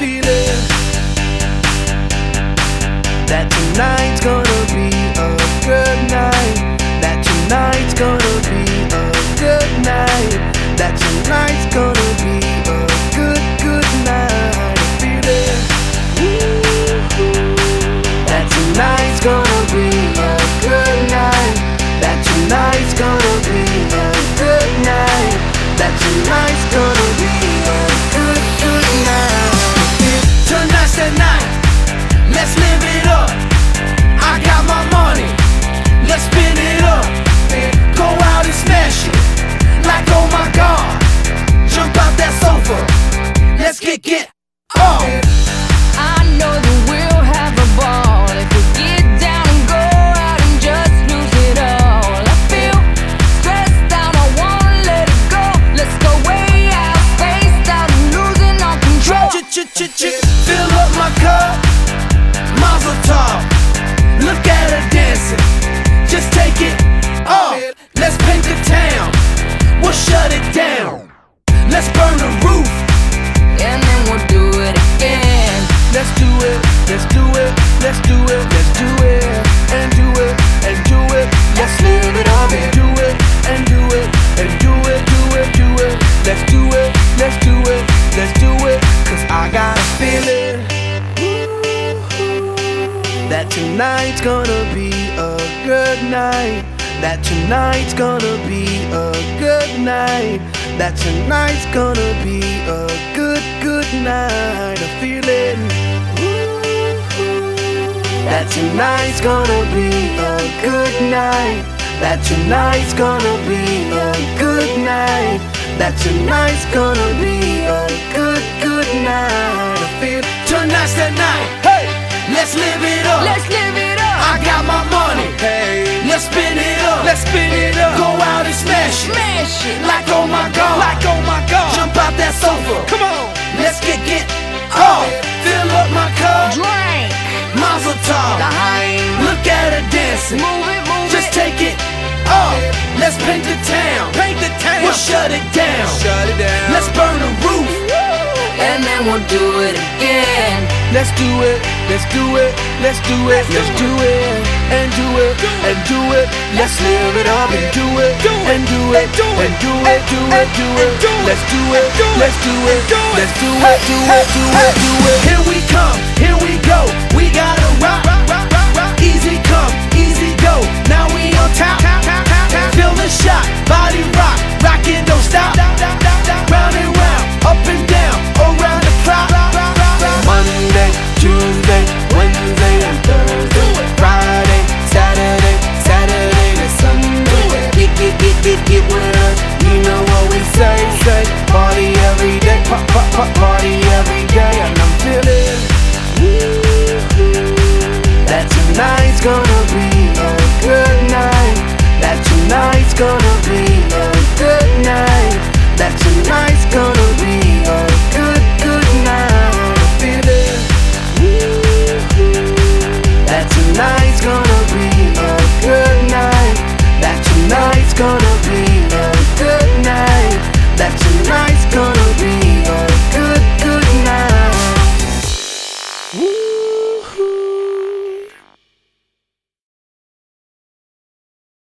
feeling that tonight's gonna be a good night. That tonight's gonna be a good night. That tonight's gonna be a good night. I feel it. That tonight's gonna be a good night. That tonight's gonna be a good night. That tonight's gonna be a good night. Tonight's the night. Let's live it up. I got my money. Let's spin it up. Go out and smash it. Like oh my God. Jump out that sofa. Let's get up. I know that we'll have a ball if we get down and go out and just lose it all. I feel stressed out, I wanna let it go. Let's go way out, spaced out and losing all control. Fill up my cup, Mazel tov. Look at her dancing, just take it off. Let's paint the town, we'll shut it down. Let's burn the roof, And then we'll do it again. let's do it, let's do it, let's do it, let's do it, and do it, and do it. Let's live it up and do it, and do it, and do it, do it, do it. Let's do it, let's do it, let's do it. Cause I got a feeling that tonight's gonna be a good night. That tonight's gonna be a good night. That tonight's gonna be a good night. I feel it. That tonight's gonna be a good night. That tonight's gonna be a good night. That tonight's gonna be a good night. I feel tonight's the night. Hey, let's live it up. Let's live it up. I got my money. Hey, let's spin it up. Let's spin it up. Go out and smash it. Smash it. Like oh my God. Like oh my God. Jump out that sofa. Come on. Let's get off. Fill up my cup. Drink. Mazel tov. Dime. Look at her dancing. Move it, move Just it. take it off. Let's paint the town. Paint the town. We'll shut it down. Shut it down. Let's burn the roof. And then we'll do it again. Let's do it, let's do it, let's do it, let's do it, and do it, and do it. Let's live it up and do it, and do it, and do it, do it, do it. Let's do it, let's do it, let's do it, do it, do it, do it. Here we come, here we go. We gotta rock, easy come, easy go. Now we on top, feel the shot, body rock, rock it, don't stop. Round and round, up and down, around the clock. Monday, Tuesday, Wednesday, and Thursday, Friday, Saturday, Saturday to Sunday. Get with us, you know what we say. Party every day, party every day, and I'm feeling that tonight's gonna be a good night. That tonight's gonna be a good night. That tonight's gonna be a good night. I feel it. That tonight's gonna be a good night. That tonight's gonna be a good night. That tonight's gonna be a good night.